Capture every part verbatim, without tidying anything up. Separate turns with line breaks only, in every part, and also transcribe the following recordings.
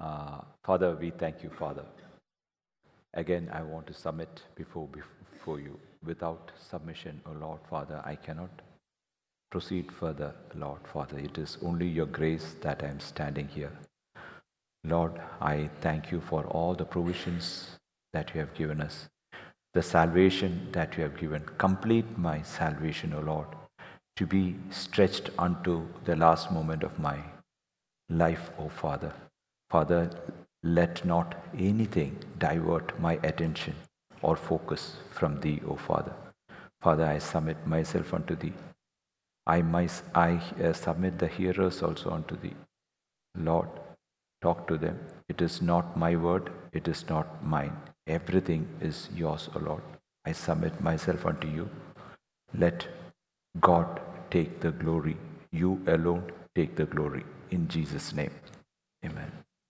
Uh, Father, we thank you, Father. Again, I want to submit before, before you. Without submission, O Lord, Father, I cannot proceed further, Lord, Father. It is only your grace that I am standing here. Lord, I thank you for all the provisions that you have given us, the salvation that you have given. Complete my salvation, O Lord, to be stretched unto the last moment of my life, O Father. Father, let not anything divert my attention or focus from thee, O Father. Father, I submit myself unto thee. I, my, I uh, submit the hearers also unto thee. Lord, talk to them. It is not my word, it is not mine. Everything is yours, O Lord. I submit myself unto you. Let God take the glory. You alone take the glory. In Jesus' name, amen.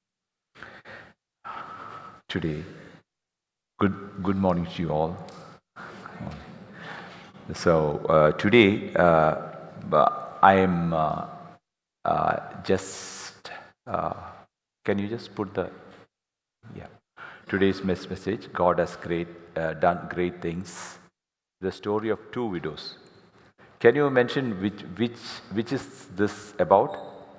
Today, good, good morning to you all. So uh, today, uh, I am uh, uh, just, uh, can you just put the, yeah. Today's message, God has great, uh, done great things. The story of two widows. Can you mention which, which, which is this about?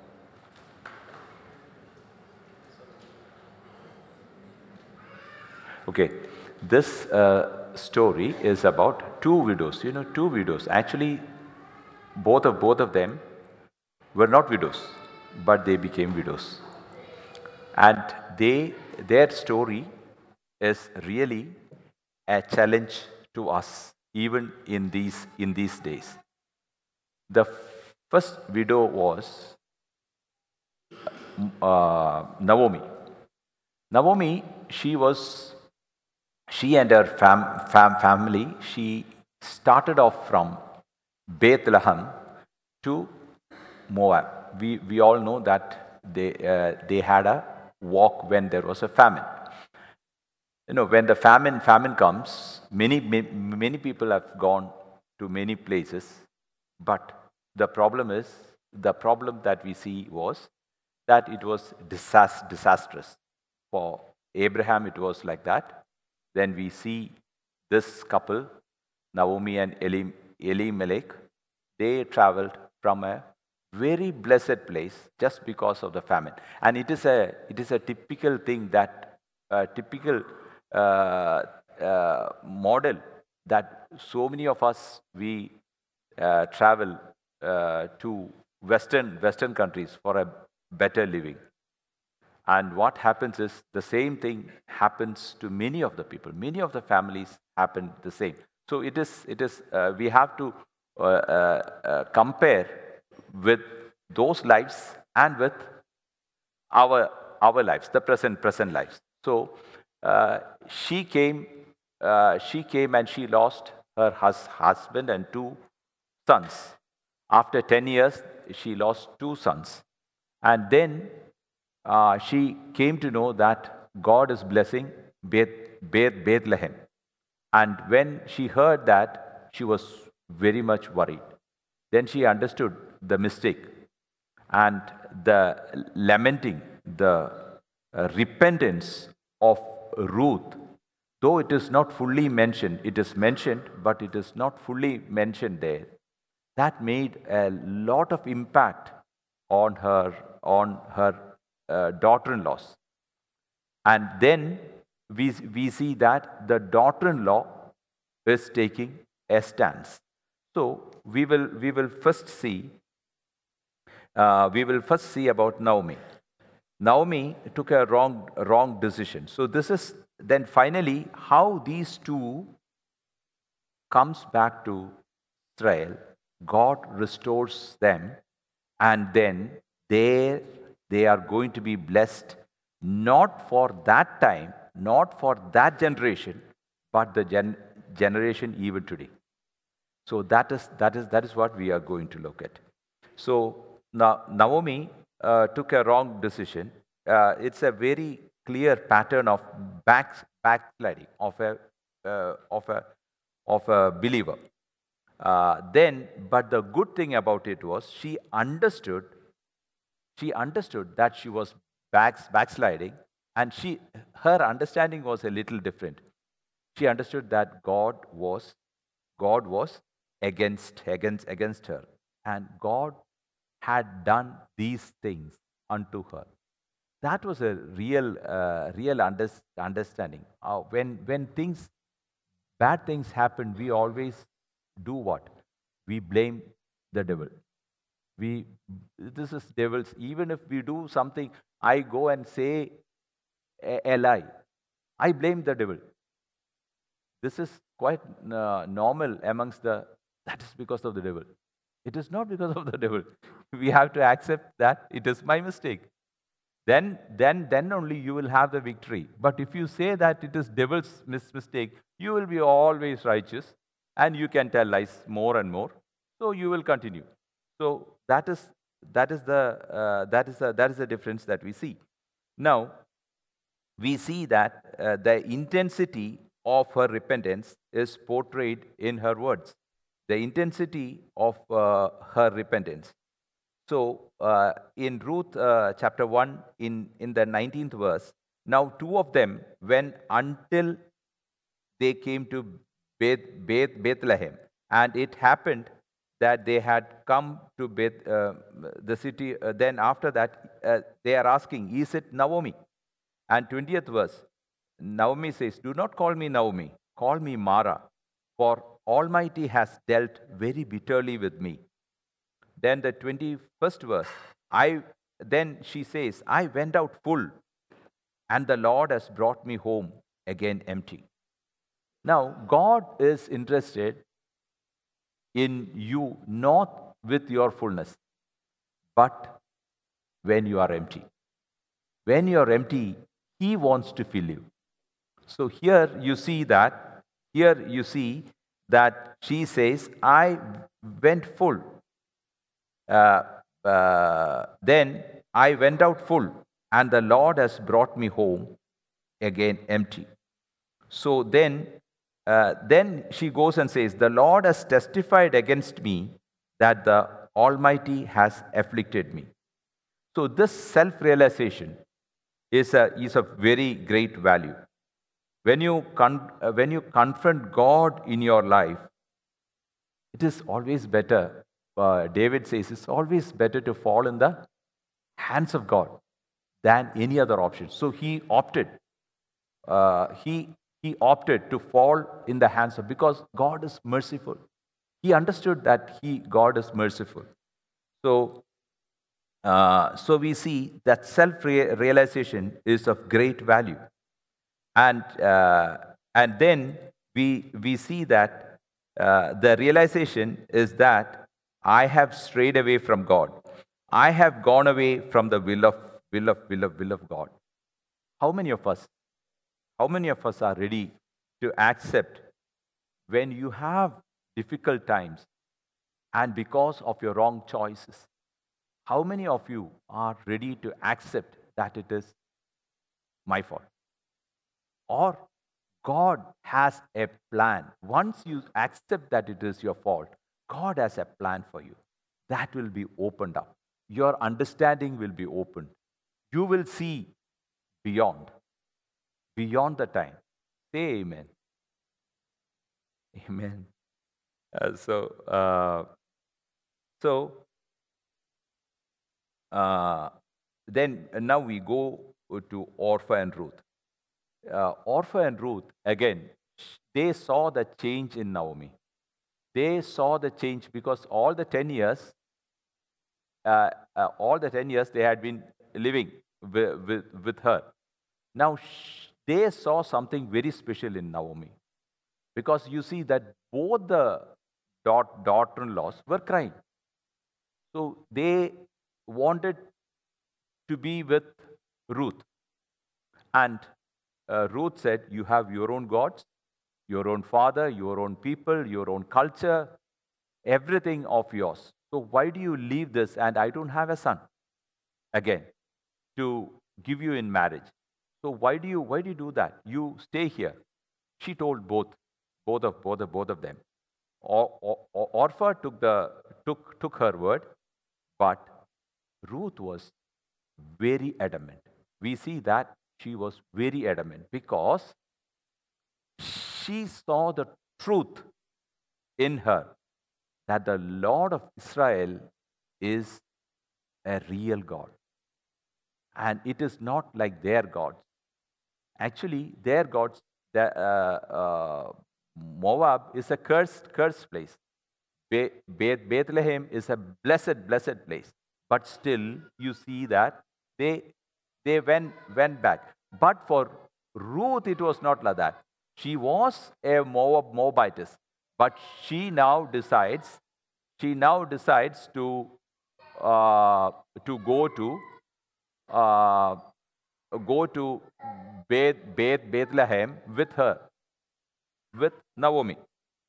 Okay, this uh, story is about two widows. You know, two widows. Actually, both of both of them were not widows, but they became widows, and they their story is really a challenge to us, even in these in these days. The first widow was uh, Naomi. Naomi, she was she and her fam, fam, family, she started off from Bethlehem to Moab. We, we all know that they, uh, they had a walk when there was a famine. You know, when the famine, famine comes, many, many, many people have gone to many places, but the problem is, the problem that we see was that it was disas- disastrous. For Abraham, it was like that. Then we see this couple, Naomi and Eli, Elimelech, they traveled from a very blessed place just because of the famine. And it is a, it is a typical thing that, uh, typical uh, uh, model that so many of us, we uh, travel uh, to Western, Western countries for a better living. And what happens is the same thing happens to many of the people. Many of the families happen the same. So it is, it is. Uh, we have to uh, uh, uh, compare with those lives and with our our lives, the present present lives. So uh, she came, uh, she came and she lost her hus- husband and two sons. After ten years, she lost two sons, and then uh, she came to know that God is blessing Beth, Beth, Bethlehem. And when she heard that, she was very much worried. Then she understood the mistake and the lamenting, the uh, repentance of Ruth. Though it is not fully mentioned, it is mentioned, but it is not fully mentioned there. That made a lot of impact on her, on her uh, daughter-in-laws. And then we, we see that the daughter-in-law is taking a stance. So we will, we will first see, uh, we will first see about Naomi. Naomi took a wrong, wrong decision. So this is then finally how these two comes back to Israel. God restores them, and then they, they are going to be blessed, not for that time, not for that generation, but the gen- generation even today. So that is, that is, that is what we are going to look at. So now Naomi uh, took a wrong decision. Uh, it's a very clear pattern of back, backsliding of a, uh, of a, of a believer. Uh, then, but the good thing about it was she understood, she understood that she was backs, backsliding, and she, her understanding was a little different. She understood that God was, God was against, against, against her, and God had done these things unto her. That was a real, uh, real under, understanding. Uh, when, when things, bad things happen, we always do what? We blame the devil. We, this is devils. Even if we do something, I go and say a, a lie, I blame the devil. This is quite uh, normal amongst the, that is because of the devil. It is not because of the devil. We have to accept that it is my mistake. Then, then, then only you will have the victory. But if you say that it is devil's mis- mistake, you will be always righteous, and you can tell lies more and more. So you will continue. So that is that is the uh, that is the, that is the difference that we see. Now we see that uh, the intensity of her repentance is portrayed in her words. The intensity of uh, her repentance. So uh, in Ruth uh, chapter one, in, in the nineteenth verse, now two of them went until they came to Beth, Beth, Bethlehem. And it happened that they had come to Beth, uh, the city. Uh, then after that, uh, they are asking, is it Naomi? And twentieth verse, Naomi says, do not call me Naomi, call me Mara, for Almighty has dealt very bitterly with me. Then the twenty-first verse, I then she says, I went out full, and the Lord has brought me home again empty. Now, God is interested in you not with your fullness, but when you are empty. When you are empty, He wants to fill you. So here you see that, here you see that she says, I went full. Uh, uh, then I went out full, and the Lord has brought me home again empty. So then, uh, then she goes and says, the Lord has testified against me that the Almighty has afflicted me. So this self-realization is a, is of very great value. When you, con- uh, when you confront God in your life, it is always better. Uh, David says it's always better to fall in the hands of God than any other option. So he opted. Uh, he he opted to fall in the hands of, because God is merciful. He understood that he God is merciful. So uh, so we see that self realization is of great value, and uh, and then we we see that uh, the realization is that I have strayed away from God. I have gone away from the will of will of will of will of God. How many of us? How many of us are ready to accept when you have difficult times and because of your wrong choices? How many of you are ready to accept that it is my fault? Or God has a plan. Once you accept that it is your fault, God has a plan for you. That will be opened up. Your understanding will be opened. You will see beyond, beyond the time. Say amen. Amen. Uh, so, uh, so uh, then uh, now we go to Orpha and Ruth. Uh, Orpha and Ruth, again, they saw the change in Naomi. They saw the change because all the ten years, uh, uh, all the ten years they had been living with, with, with her. Now sh- they saw something very special in Naomi, because you see that both the daugh- daughter-in-laws were crying. So they wanted to be with Ruth. And uh, Ruth said, you have your own gods, your own father, your own people, your own culture, everything of yours. So why do you leave this and I don't have a son again to give you in marriage? So why do you why do you do that? You stay here. She told both, both of both of both of them. Or, or, or- Orpha took the took took her word, but Ruth was very adamant. we see that she was very adamant because she saw the truth in her that the Lord of Israel is a real God. And it is not like their gods. Actually, their gods, the, uh, uh, Moab is a cursed, cursed place. Be- Be- Bethlehem is a blessed, blessed place. But still, you see that they they went went back. But for Ruth, it was not like that. She was a Moab Moabitess, but she now decides she now decides to uh, to go to uh, go to Beth, Beth, Bethlehem with her, with Naomi.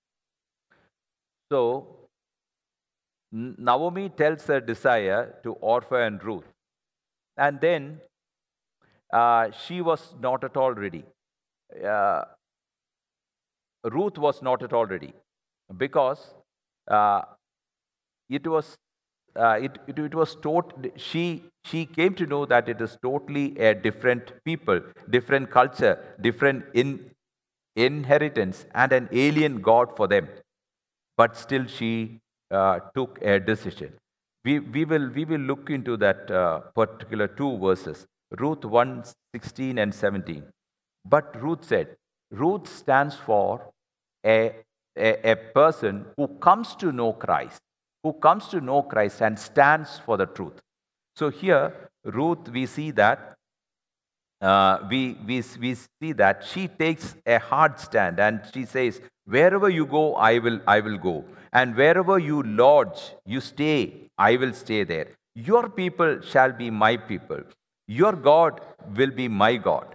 So Naomi tells her desire to Orpah and Ruth. And then uh, she was not at all ready. Uh, Ruth was not at all ready because uh, it was uh, it, it, it was tot- she she came to know that it is totally a different people, different culture, different in inheritance, and an alien god for them. But still, she uh, took a decision. We, we will we will look into that uh, particular two verses, Ruth one sixteen and seventeen. But Ruth said, Ruth stands for a, a, a person who comes to know Christ, who comes to know Christ and stands for the truth. So here, Ruth, we see that uh, we, we, we see that she takes a hard stand and she says, wherever you go, I will, I will go. And wherever you lodge, you stay, I will stay there. Your people shall be my people. Your God will be my God.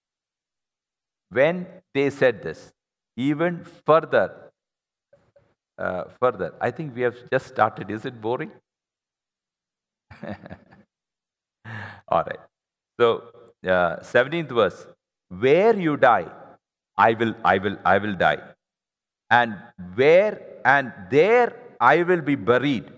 When they said this, even further, uh, further, I think we have just started. Is it boring? All right. So, uh, seventeenth verse, where you die, I will, I will, I will die. And where and there I will be buried.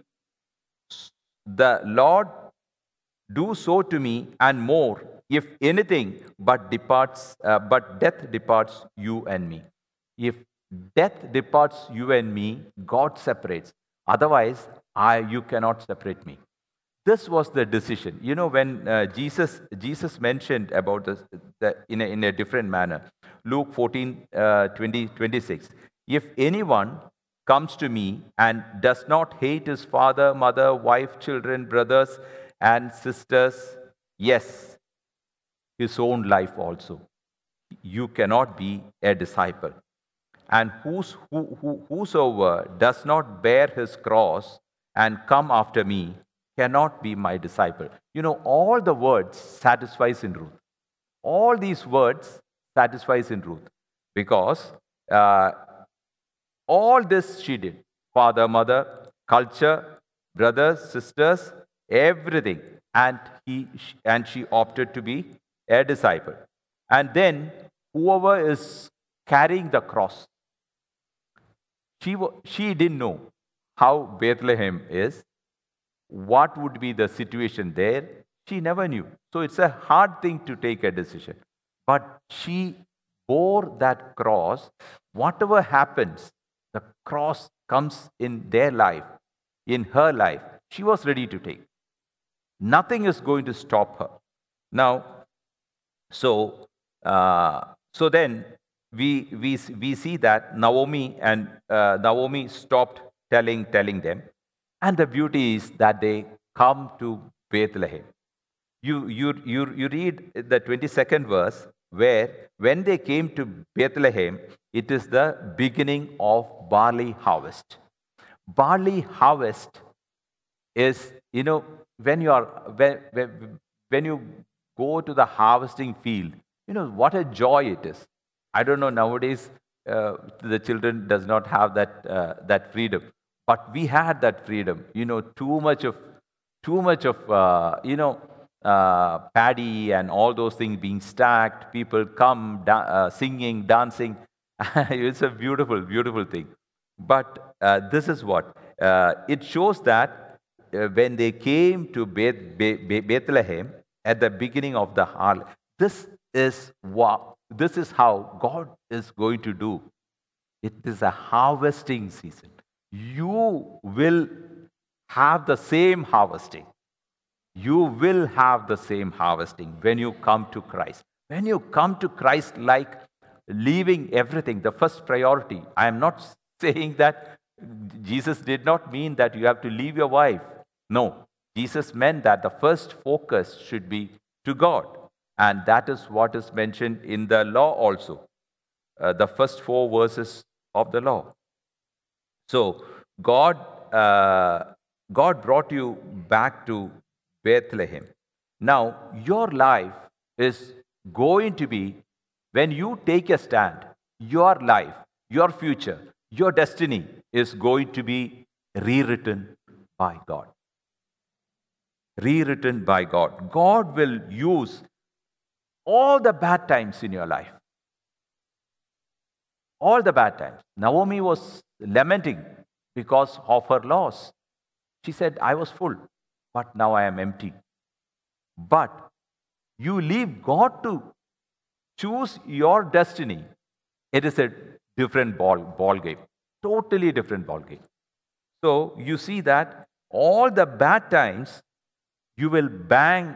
The Lord do so to me and more, if anything but departs, uh, but death departs you and me. If death departs you and me, God separates. Otherwise, I you cannot separate me. This was the decision. You know, when uh, jesus jesus mentioned about this the, in, a, in a different manner, Luke fourteen, uh, twenty, twenty-six, if anyone comes to me and does not hate his father, mother, wife, children, brothers and sisters, yes, his own life also, you cannot be a disciple. And whos, who, who, whosoever does not bear his cross and come after me cannot be my disciple. You know, all the words satisfies in Ruth. All these words satisfies in Ruth because uh, all this she did. Father, mother, culture, brothers, sisters, everything. And he and she opted to be a disciple. And then whoever is carrying the cross, she, she didn't know how Bethlehem is, what would be the situation there. She never knew. So it's a hard thing to take a decision. But she bore that cross. Whatever happens, the cross comes in their life, in her life. She was ready to take. Nothing is going to stop her. Now, so, uh, so then we, we, we see that Naomi and uh, Naomi stopped telling, telling them. And the beauty is that they come to Bethlehem. You, you, you, you read the twenty-second verse where when they came to Bethlehem, it is the beginning of barley harvest. Barley harvest is, you know, when you are when, when, when you go to the harvesting field, you know what a joy it is. I don't know nowadays, uh, the children does not have that uh, that freedom, but we had that freedom. You know, too much of too much of uh, you know uh, paddy and all those things being stacked, people come da- uh, singing, dancing. It's a beautiful beautiful thing. But uh, this is what uh, it shows that uh, when they came to Beth, Be- Be- Bethlehem, at the beginning of the harvest. This is what, this is how God is going to do. It is a harvesting season. You will have the same harvesting. You will have the same harvesting when you come to Christ. When you come to Christ, like leaving everything, the first priority. I am not saying that Jesus did not mean that you have to leave your wife. No, Jesus meant that the first focus should be to God. And that is what is mentioned in the law also, uh, the first four verses of the law. So, God, uh, God brought you back to Bethlehem. Now, your life is going to be, when you take a stand, your life, your future, your destiny is going to be rewritten by God. Rewritten by God. God will use all the bad times in your life. All the bad times. Naomi was lamenting because of her loss. She said, I was full, but now I am empty. But you leave God to choose your destiny. It is a different ball, ball game. Totally different ball game. So you see that all the bad times, you will bang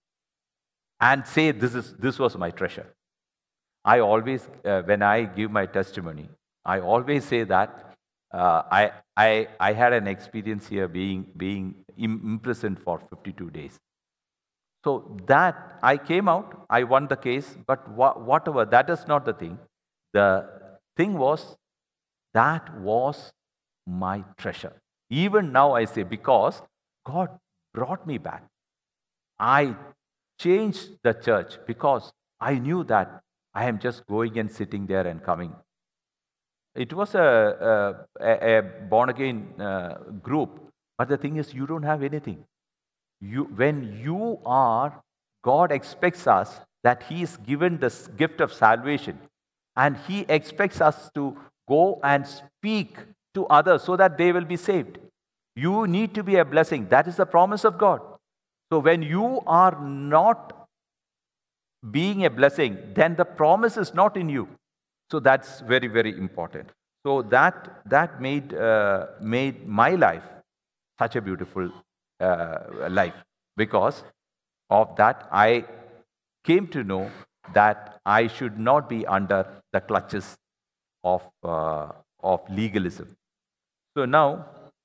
and say, this is this was my treasure. I always, uh, when I give my testimony, I always say that uh, I, I, I had an experience here being, being imprisoned for fifty-two days. So that, I came out, I won the case, but wha- whatever, that is not the thing. The thing was, that was my treasure. Even now I say, because God brought me back. I changed the church because I knew that I am just going and sitting there and coming. It was a, a, a born again uh, group, but the thing is, you don't have anything. You, when you are, God expects us that He is given this gift of salvation, and He expects us to go and speak to others so that they will be saved. You need to be a blessing. That is the promise of God. So when you are not being a blessing, then the promise is not in you. So that's very, very important. So that that made uh, made my life such a beautiful uh, life. Because of that, I came to know that I should not be under the clutches of uh, of legalism. So now,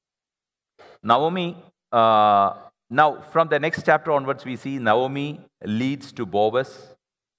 Naomi. Uh, now, from the next chapter onwards, we see Naomi leads to Boaz.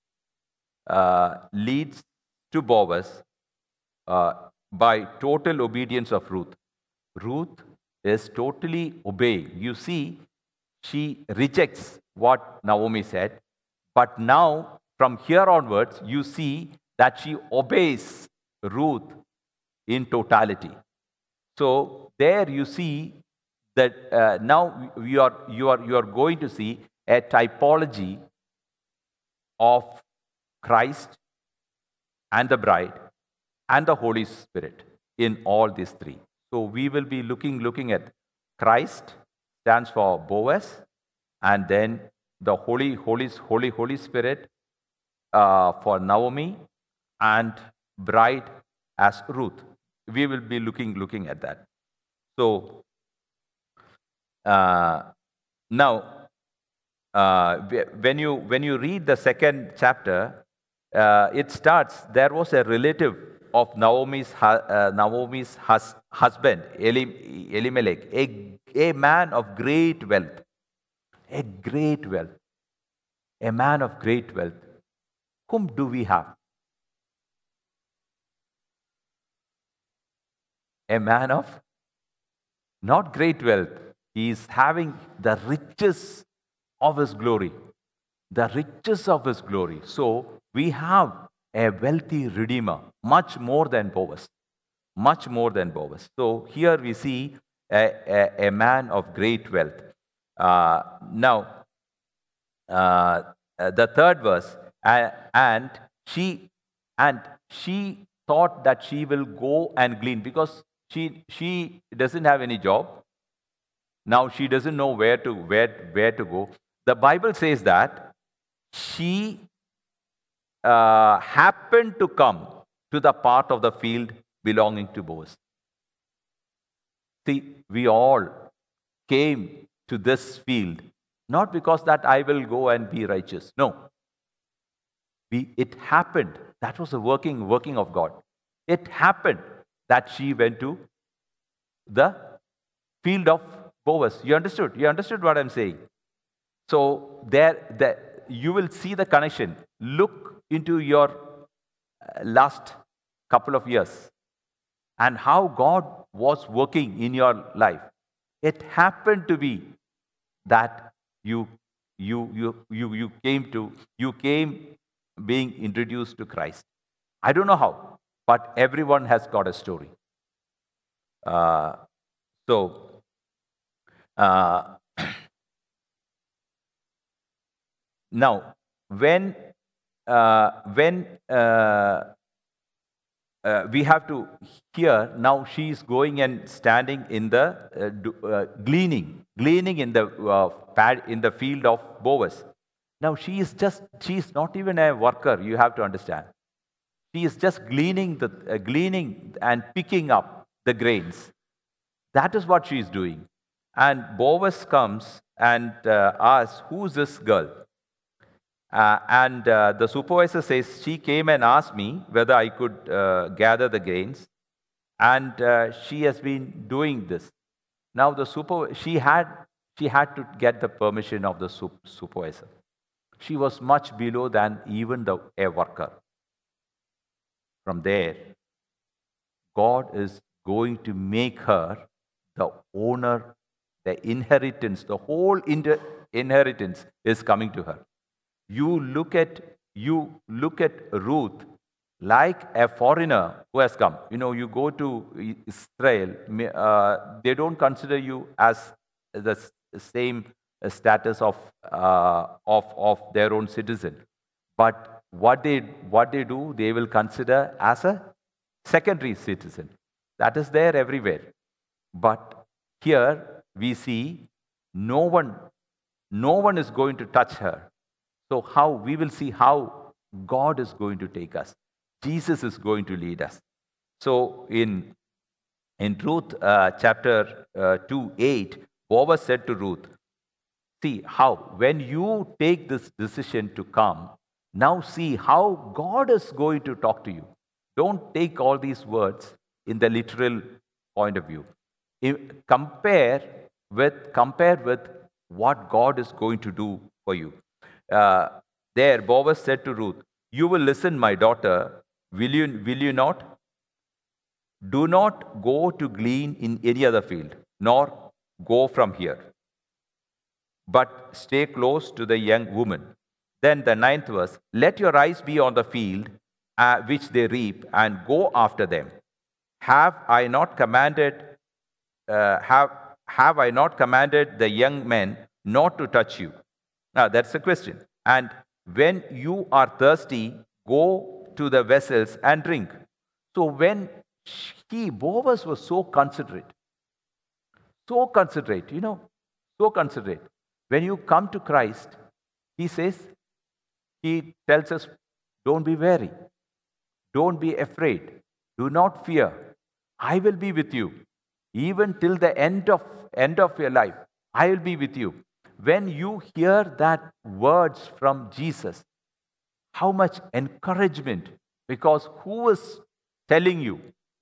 Uh, leads to Boaz uh, by total obedience of Ruth. Ruth is totally obeying. You see, she rejects what Naomi said, but now from here onwards, you see that she obeys Ruth in totality. So there you see that uh, now you are you are you are going to see a typology of Christ and the bride and the Holy Spirit in all these three. So we will be looking looking at Christ stands for Boaz, and then the Holy Holy Holy Holy Spirit uh, for Naomi, and bride as Ruth. We will be looking looking at that. So uh, now, uh, when you when you read the second chapter, uh, it starts. There was a relative of Naomi's uh, Naomi's hus- husband, Eli- Elimelech, a, a man of great wealth, a great wealth, a man of great wealth. Whom do we have? A man of not great wealth. He is having the riches of his glory. The riches of his glory. So we have a wealthy redeemer, much more than Boaz. Much more than Boaz. So here we see a, a, a man of great wealth. Uh, now, uh, uh, the third verse, uh, and she and she thought that she will go and glean, because she she doesn't have any job. Now she doesn't know where to where where to go. The Bible says that she uh, happened to come to the part of the field belonging to Boaz. See, we all came to this field not because that I will go and be righteous. No. We, it happened. That was the working, working of God. It happened that she went to the field of Boaz. You understood? You understood what I'm saying? So there, there you will see the connection. Look into your uh, last couple of years and how God was working in your life. It happened to be that you you you you you came to you came being introduced to Christ. I don't know how, but everyone has got a story. Uh, so uh, now, when uh, when uh, uh, we have to hear now, she is going and standing in the uh, do, uh, gleaning, gleaning in the uh, pad in the field of Boaz. Now she is just she is not even a worker. You have to understand. She is just gleaning the uh, gleaning and picking up the grains. That is what she is doing. And Boaz comes and uh, asks, "Who's this girl?" Uh, and uh, the supervisor says, "She came and asked me whether I could uh, gather the grains, and uh, she has been doing this." Now the super she had she had to get the permission of the sup- supervisor. She was much below than even the a worker. From there, God is going to make her the owner, the inheritance, the whole inter- inheritance is coming to her. You look at you look at Ruth like a foreigner who has come. You know, you go to Israel, uh, they don't consider you as the same status of uh, of of their own citizen, but what they what they do, they will consider as a secondary citizen. That is there everywhere. But here we see no one, no one is going to touch her. So how we will see how God is going to take us. Jesus is going to lead us. So in in Ruth uh, chapter uh, two eight, Boaz said to Ruth, "See how when you take this decision to come, now see how God is going to talk to you. Don't take all these words in the literal point of view. If- compare with compare with what God is going to do for you." Uh, there, Boaz said to Ruth, "You will listen, my daughter. Will you, will you not? Do not go to glean in any other field, nor go from here, but stay close to the young woman." Then the ninth verse, "Let your eyes be on the field uh, which they reap, and go after them. Have I not commanded, uh, have, have I not commanded the young men not to touch you?" Now that's the question. "And when you are thirsty, go to the vessels and drink." So when he, Boaz was so considerate, so considerate, you know, so considerate. When you come to Christ, he says, he tells us, don't be wary, don't be afraid, do not fear. I will be with you. Even till the end of end of your life, I will be with you. When you hear that words from Jesus, how much encouragement, because who is telling you?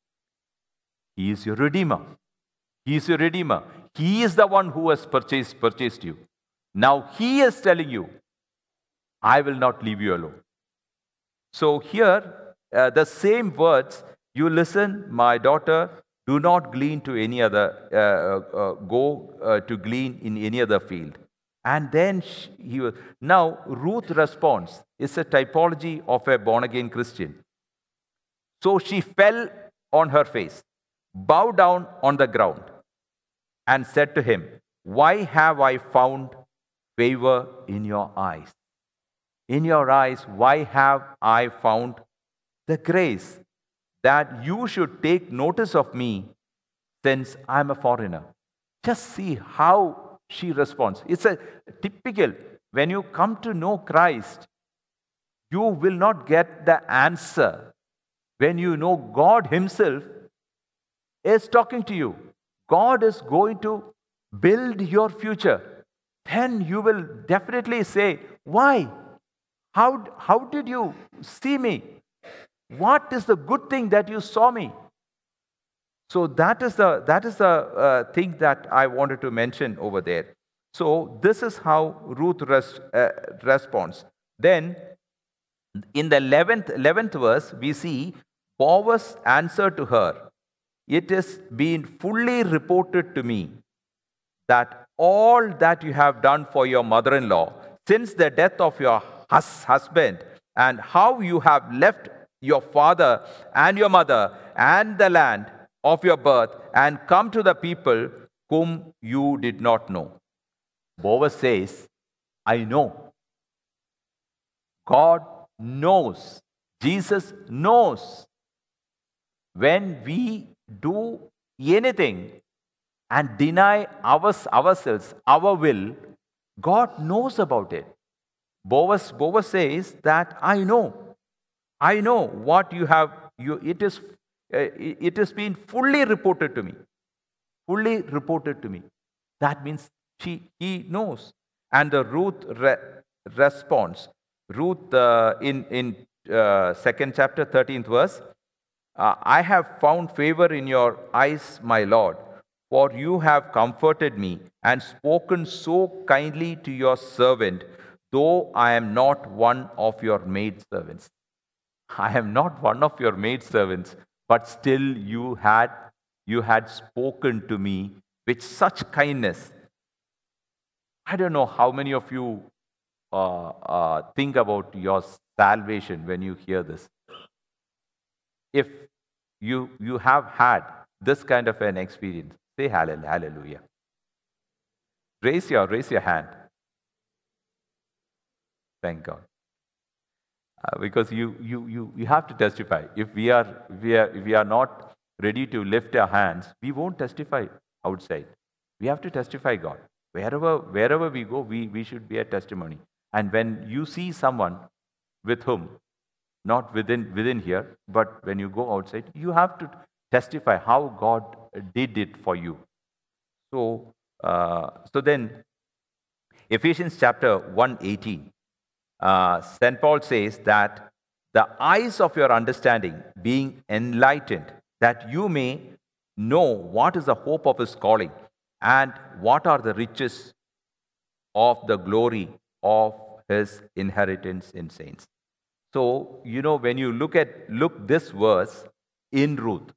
He is your Redeemer. He is your Redeemer. He is the one who has purchased, purchased you. Now He is telling you, I will not leave you alone. So here, uh, the same words, "You listen, my daughter, do not glean to any other, uh, uh, uh, go uh, to glean in any other field." And then she, he was, now Ruth responds. It's a typology of a born-again Christian. "So she fell on her face, bowed down on the ground, and said to him, 'Why have I found favor in your eyes? In your eyes, why have I found the grace that you should take notice of me, since I'm a foreigner?'" Just see how she responds. It's a typical, when you come to know Christ, you will not get the answer when you know God Himself is talking to you. God is going to build your future. Then you will definitely say, why? How, how did you see me? What is the good thing that you saw me? So that is the, that is the uh, thing that I wanted to mention over there. So this is how Ruth res, uh, responds. Then in the eleventh, eleventh verse, we see Boaz answered to her, "It has been fully reported to me that all that you have done for your mother in law since the death of your hus- husband, and how you have left your father and your mother and the land of your birth and come to the people whom you did not know." Boaz says, I know. God knows. Jesus knows. When we do anything and deny ours, ourselves, our will, God knows about it. Boaz, Boaz says that I know. I know what you have. You, it is. Uh, it it has been fully reported to me. Fully reported to me. That means she, he knows. And the Ruth re- responds. Ruth uh, in in uh, second chapter, thirteenth verse. Uh, I have found favor in your eyes, my Lord, for you have comforted me and spoken so kindly to your servant, though I am not one of your maidservants. I am not one of your maidservants, but still you had you had spoken to me with such kindness. I don't know how many of you uh, uh, think about your salvation when you hear this. If you you have had this kind of an experience, say hallelujah. Raise your raise your hand. Thank God. Uh, because you, you you you have to testify. If we are if we are if we are not ready to lift our hands, we won't testify outside. We have to testify God. Wherever wherever we go, we, we should be a testimony. And when you see someone with whom, not within within here, but when you go outside, you have to testify how God did it for you. So uh, so then Ephesians chapter one eighteen. Uh, Saint Paul says that the eyes of your understanding being enlightened, that you may know what is the hope of his calling and what are the riches of the glory of his inheritance in saints. So, you know, when you look at look this verse in Ruth,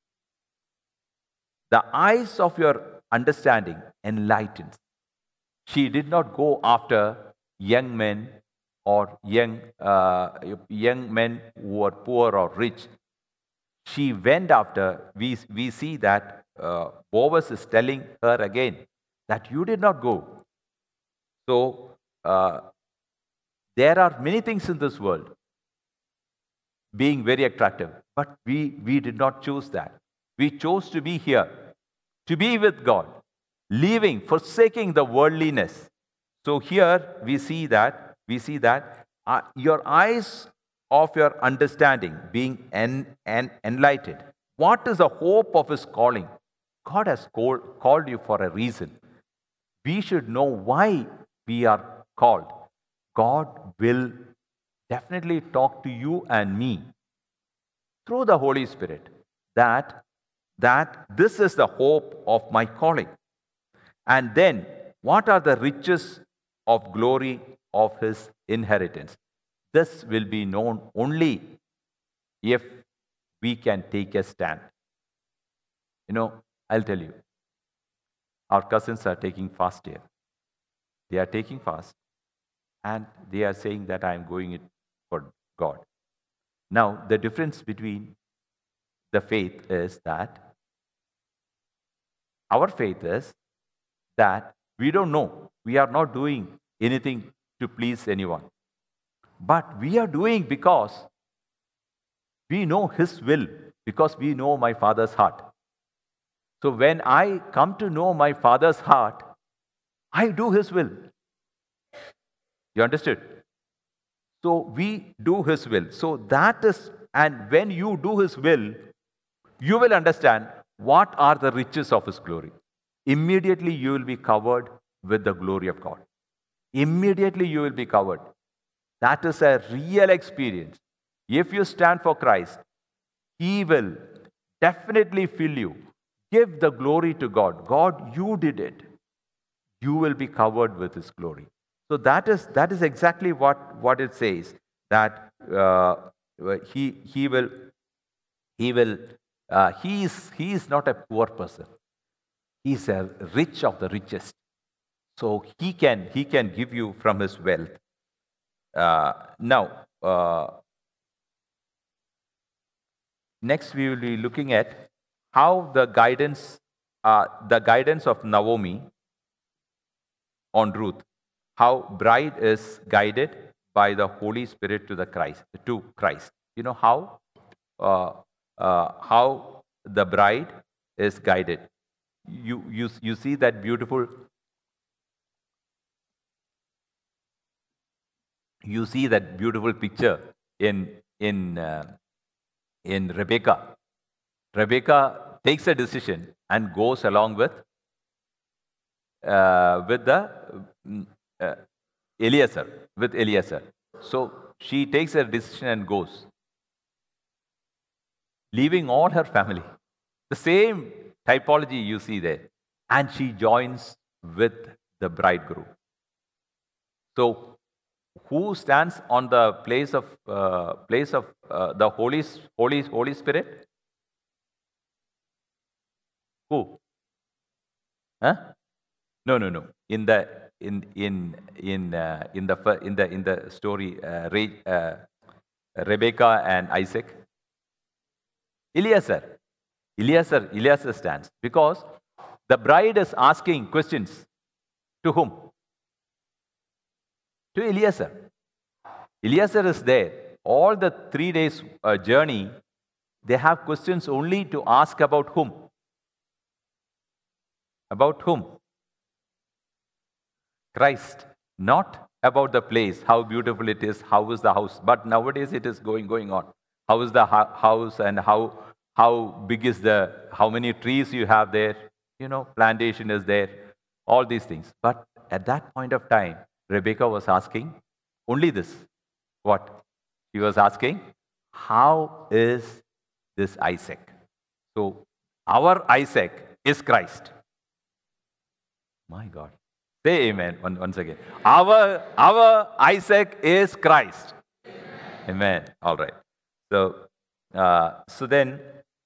the eyes of your understanding enlightens. She did not go after young men or young, uh, young men who were poor or rich. She went after, we, we see that uh, Boaz is telling her again that you did not go. So uh, there are many things in this world being very attractive, but we, we did not choose that. We chose to be here, to be with God, leaving, forsaking the worldliness. So here we see that, we see that uh, your eyes of your understanding being en, en, enlightened. What is the hope of his calling? God has called, called you for a reason. We should know why we are called. God will definitely talk to you and me through the Holy Spirit that, that this is the hope of my calling. And then, what are the riches of glory of his inheritance? This will be known only if we can take a stand. You know, I'll tell you, our cousins are taking fast here. They are taking fast and they are saying that I am going it for God. Now, the difference between the faith is that our faith is that we don't know. We are not doing anything to please anyone. But we are doing because we know His will, because we know my Father's heart. So when I come to know my Father's heart, I do His will. You understood? So we do His will. So that is, and when you do His will, you will understand what are the riches of His glory. Immediately you will be covered with the glory of God. Immediately you will be covered. That is a real experience. If you stand for Christ, He will definitely fill you. Give the glory to God. God, you did it. You will be covered with His glory. So that is that is exactly what, what it says. That uh, he he will he will uh, he is he is not a poor person. He is a rich of the richest. So he can he can give you from his wealth. Uh, now, uh, next we will be looking at how the guidance uh, the guidance of Naomi on Ruth, how bride is guided by the Holy Spirit to the Christ to Christ. You know how uh, uh, how the bride is guided. You you you see that beautiful. You see that beautiful picture in in uh, in Rebecca. Rebecca takes a decision and goes along with uh, with the mm, uh, Eliezer, with Eliezer. So she takes a decision and goes, leaving all her family. The same typology you see there. And she joins with the bridegroom. So who stands on the place of uh, place of uh, the Holy Holy Holy Spirit? Who? Huh? No, no, no. In the in in in uh, in the fir- in the in the story, uh, Re, uh, Rebecca and Isaac, Eliezer, Eliezer, Eliezer stands because the bride is asking questions to whom? To Eliezer. Eliezer is there. All the three days uh, journey, they have questions only to ask about whom? About whom? Christ. Not about the place, how beautiful it is, how is the house. But nowadays it is going going on. How is the ha- house and how how big is the, how many trees you have there? You know, plantation is there. All these things. But at that point of time, Rebecca was asking only this. What? She was asking, how is this Isaac? So our Isaac is Christ. My God. Say amen one, once again. Our, our Isaac is Christ. Amen. All right. So, uh, so then,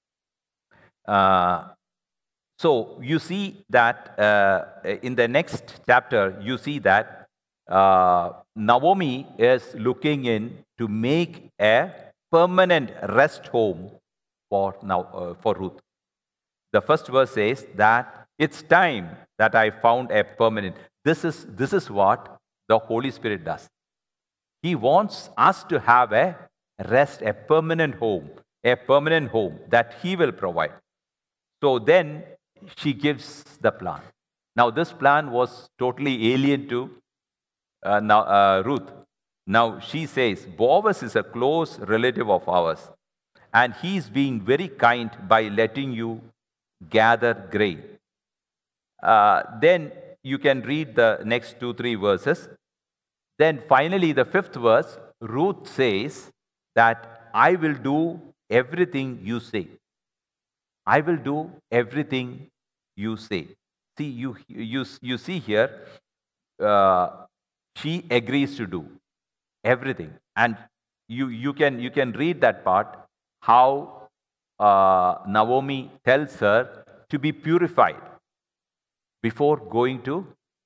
uh, so you see that uh, in the next chapter, you see that uh, Naomi is looking in to make a permanent rest home for now uh, for Ruth. The first verse says that it's time that I found a permanent. This is this is what the Holy Spirit does. He wants us to have a rest, a permanent home, a permanent home that He will provide. So then she gives the plan. Now, this plan was totally alien to uh, now, uh, Ruth. Now, she says, Boaz is a close relative of ours, and he's being very kind by letting you gather grain. Uh, then you can read the next two, three verses. Then finally, the fifth verse, Ruth says that I will do everything you say. I will do everything you say. See, you, you, you see here, uh, she agrees to do everything. And you, you, can, you can read that part, how uh, Naomi tells her to be purified before going to,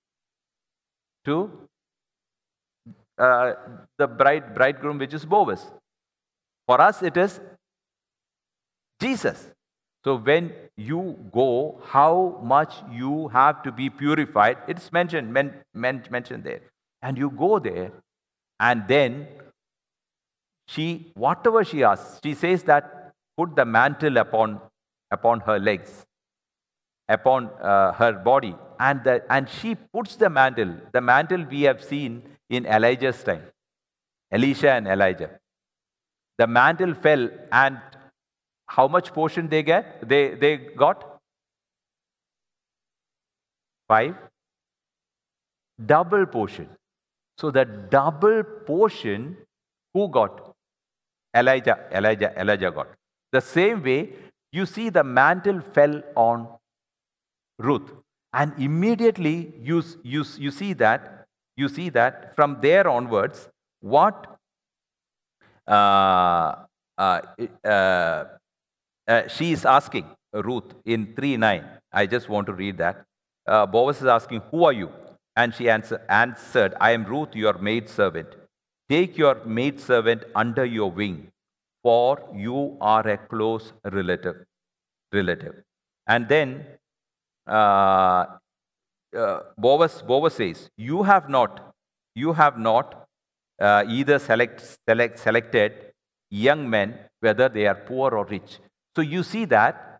to uh, the bride, bridegroom, which is Boaz. For us, it is Jesus. So when you go, how much you have to be purified, it's mentioned, men, men, mentioned there. And you go there, and then she, whatever she asks, she says that put the mantle upon, upon her legs, upon uh, her body. And, the, and she puts the mantle. The mantle we have seen in Elijah's time. Elisha and Elijah. The mantle fell, and how much portion they get? They, they got? Five. Double portion. So the double portion, who got? Elijah, Elijah, Elijah got. The same way, you see the mantle fell on Ruth. And immediately you, you, you see that, you see that from there onwards, what uh, uh, uh, uh, she is asking, Ruth, in three nine. I just want to read that. Uh, Boaz is asking, who are you? And she answer, answered, I am Ruth, your maidservant. Take your maidservant under your wing, for you are a close relative. relative. And then uh, uh, Boaz, Boaz says, you have not, you have not uh, either select, select, selected young men, whether they are poor or rich. So you see that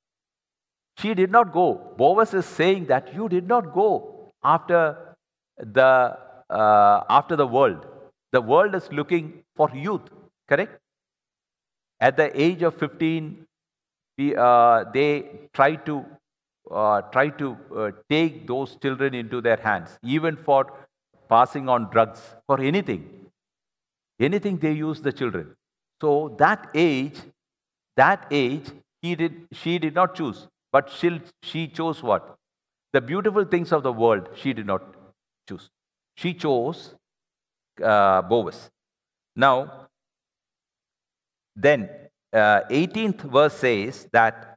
she did not go. Boaz is saying that you did not go after the, uh, after the world. The world is looking for youth, correct? At the age of fifteen, we, uh, they try to uh, try to uh, take those children into their hands, even for passing on drugs, for anything. Anything they use the children. So that age, that age, he did, she did not choose, but she, she chose what? The beautiful things of the world, she did not choose. She chose uh, Boaz. Now, then, uh, eighteenth verse says that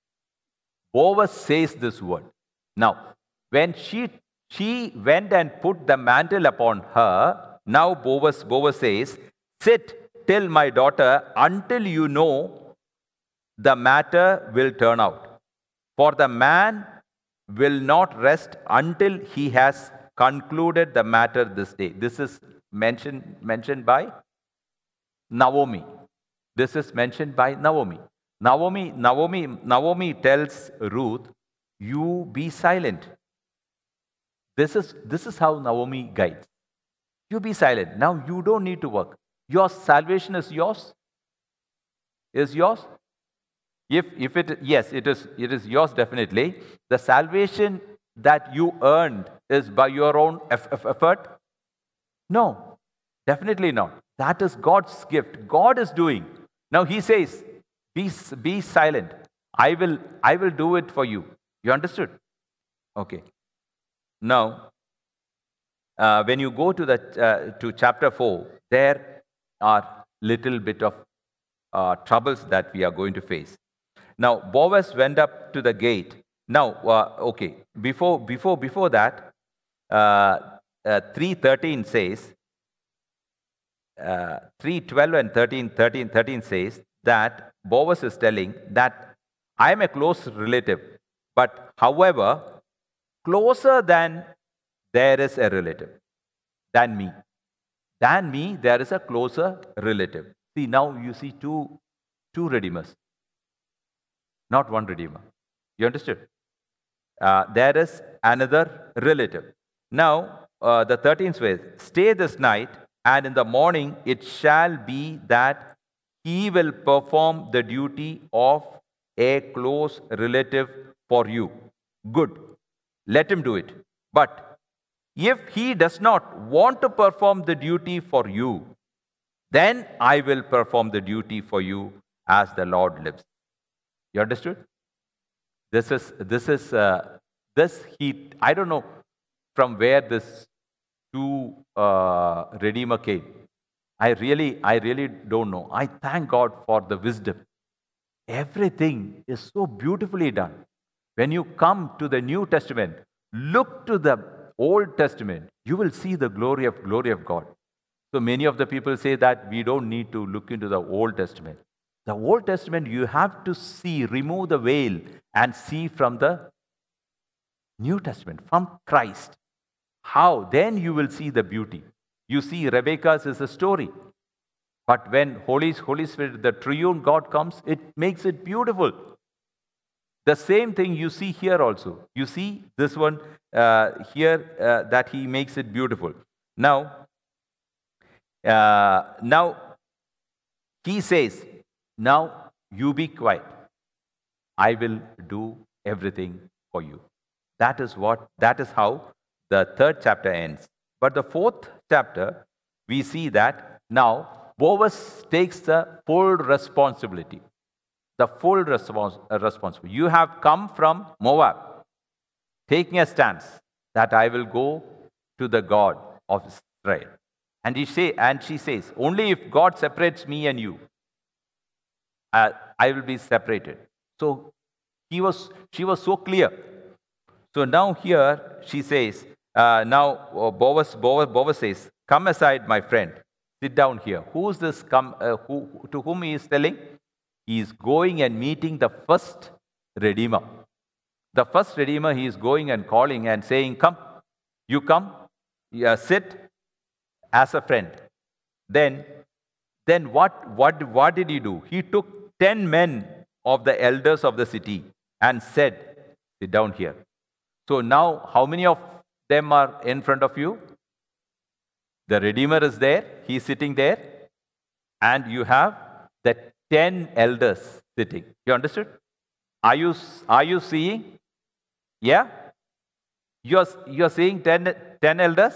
Boaz says this word. Now, when she, she went and put the mantle upon her, now Boaz, Boaz says, sit till my daughter, until you know the matter will turn out. For the man will not rest until he has concluded the matter this day. This is mentioned, mentioned by Naomi. This is mentioned by Naomi. Naomi, Naomi, Naomi tells Ruth, you be silent. This is, this is how Naomi guides. You be silent. Now you don't need to work. Your salvation is yours. Is yours? If, if it, yes, it is, it is yours definitely. The salvation that you earned is by your own effort? No, definitely not. That is God's gift. God is doing. Now he says, be, be silent. I will, I will do it for you. You understood? Okay. Now, uh, when you go to, the, uh, to chapter four, there are little bit of uh, troubles that we are going to face. Now, Boaz went up to the gate. Now, uh, okay, before, before, before that, uh, uh, three thirteen says, uh, three twelve and thirteen, thirteen, thirteen says that Boaz is telling that I am a close relative, but however, closer than there is a relative, than me. Than me, there is a closer relative. See, now you see two, two redeemers, not one redeemer. You understood? Uh, there is another relative. Now, uh, the thirteenth verse, stay this night, and in the morning it shall be that he will perform the duty of a close relative for you. Good. Let him do it. But if he does not want to perform the duty for you, then I will perform the duty for you as the Lord lives. You understood? This is, this is, uh, this he, I don't know from where this two uh, Redeemer came. I really, I really don't know. I thank God for the wisdom. Everything is so beautifully done. When you come to the New Testament, look to the Old Testament, you will see the glory of glory of God. So many of the people say that we don't need to look into the Old Testament. The Old Testament, you have to see, remove the veil and see from the New Testament, from Christ. How? Then you will see the beauty. You see, Rebecca's is a story. But when Holy, Holy Spirit, the triune God comes, it makes it beautiful. The same thing you see here also. You see this one uh, here uh, that he makes it beautiful. Now, Uh, now, he says, now you be quiet. I will do everything for you. That is what, that is how the third chapter ends. But the fourth chapter, we see that now Boaz takes the full responsibility. The full respons- uh, responsibility. You have come from Moab, taking a stance that I will go to the God of Israel. And he say, and she says, only if God separates me and you, uh, I will be separated. So he was, she was so clear. So now here she says, uh, now uh, Boaz, Boaz, Boaz says, come aside, my friend, sit down here. Who is this? Come, uh, who, to whom he is telling? He is going and meeting the first Redeemer. The first Redeemer, he is going and calling and saying, come, you come, yeah, sit as a friend. Then, then what, what, what did he do? He took ten men of the elders of the city and said, sit down here. So now, how many of them are in front of you? The Redeemer is there, he is sitting there, and you have the ten elders sitting. You understood? Are you, are you seeing? Yeah? You're, you're seeing ten, ten elders?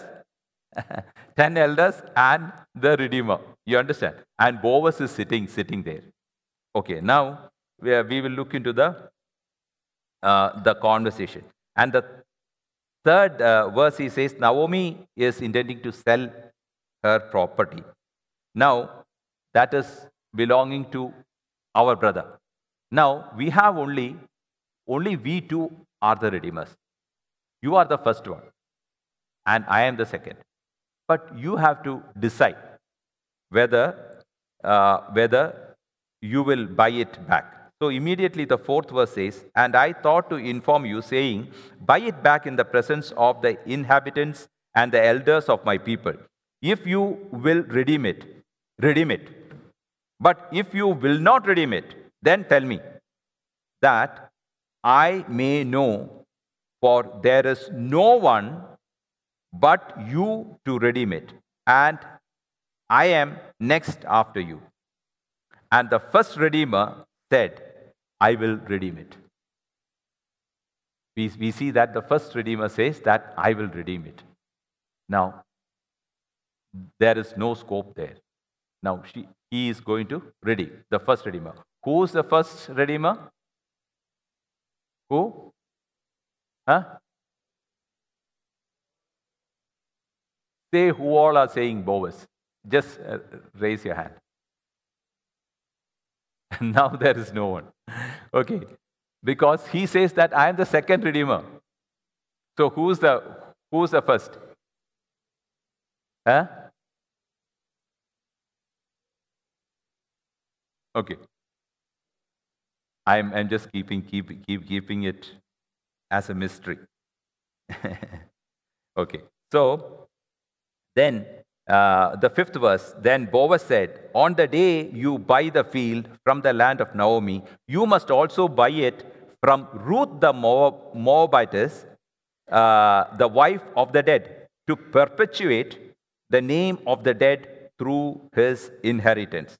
ten elders and the Redeemer. You understand? And Boaz is sitting, sitting there. Okay, now we, are, we will look into the, uh, the conversation. And the third uh, verse, he says, Naomi is intending to sell her property. Now, that is belonging to our brother. Now, we have only, only we two are the redeemers. You are the first one, and I am the second. But you have to decide whether, uh, whether you will buy it back. So immediately the fourth verse says, and I thought to inform you, saying, buy it back in the presence of the inhabitants and the elders of my people. If you will redeem it, redeem it. But if you will not redeem it, then tell me, that I may know, for there is no one but you to redeem it, and I am next after you. And the first Redeemer said, I will redeem it. We, we see that the first Redeemer says that I will redeem it. Now, there is no scope there. Now, she, he is going to redeem, the first Redeemer. Who is the first Redeemer? Who? Huh? Say who all are saying Boaz. Just uh, raise your hand. Now there is no one. Okay. Because he says that I am the second Redeemer. So who's the who's the first? Huh? Okay. I'm I'm just keeping keep keep keeping it as a mystery. Okay. So then uh, the fifth verse, then Boaz said, on the day you buy the field from the land of Naomi, you must also buy it from Ruth the Moab, Moabitess, uh, the wife of the dead, to perpetuate the name of the dead through his inheritance.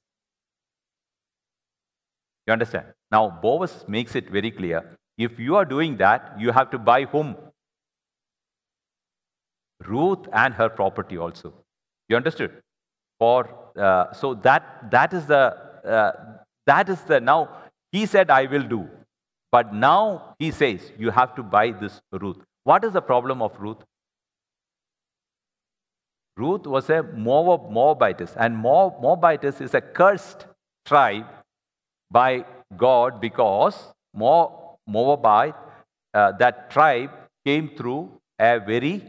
You understand? Now, Boaz makes it very clear. If you are doing that, you have to buy whom? Ruth and her property also. You understood? For uh, so that that is the uh, that is the now he said I will do, but now he says you have to buy this Ruth. What is the problem of Ruth? Ruth was a Moab, Moabitess, and Moab, Moabitess is a cursed tribe by God because Moab, Moabite, uh, that tribe came through a very,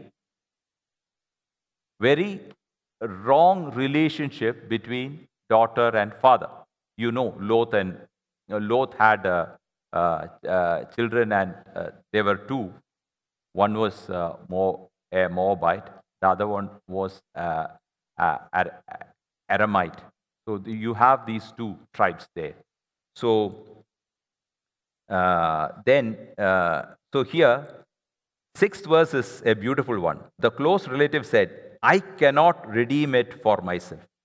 very wrong relationship between daughter and father. You know, Lot and uh, Lot had uh, uh, uh, children, and uh, there were two. One was uh, Mo, a Moabite. The other one was uh, uh, Aramite. So the, you have these two tribes there. So uh, then, uh, so here, sixth verse is a beautiful one. The close relative said, I cannot redeem it for myself.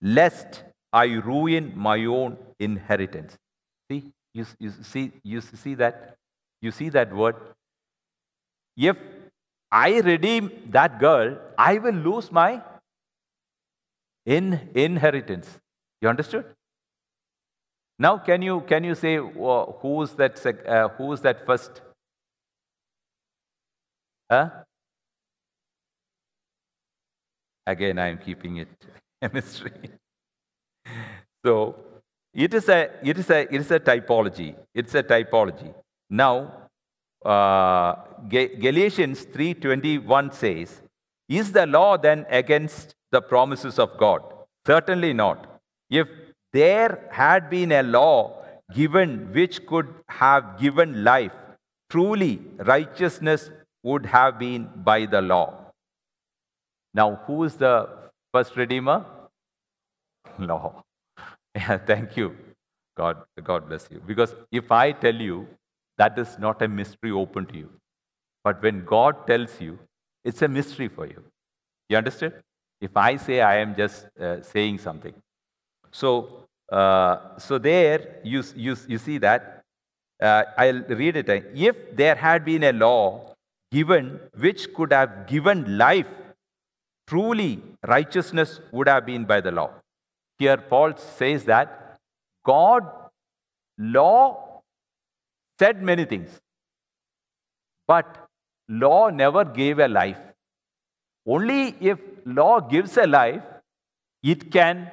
lest I ruin my own inheritance. See, you, you see, you see that, you see that word. If I redeem that girl, I will lose my in, inheritance. You understood? Now, can you can you say uh, who's that? Sec, uh, who's that first? Huh? Again, I am keeping it a mystery. So it is a it is a it is a typology. It's a typology. Now, uh, Galatians three twenty one says, "Is the law then against the promises of God? Certainly not. If there had been a law given which could have given life, truly righteousness would have been by the law." Now, who is the first redeemer? Law. Yeah, thank you. God, God bless you. Because if I tell you, that is not a mystery open to you. But when God tells you, it's a mystery for you. You understand? If I say I am just uh, saying something. So, uh, so there you, you, you see that. Uh, I'll read it. If there had been a law given which could have given life, truly righteousness would have been by the law. Here Paul says that God, law said many things, but law never gave a life. Only if law gives a life, it can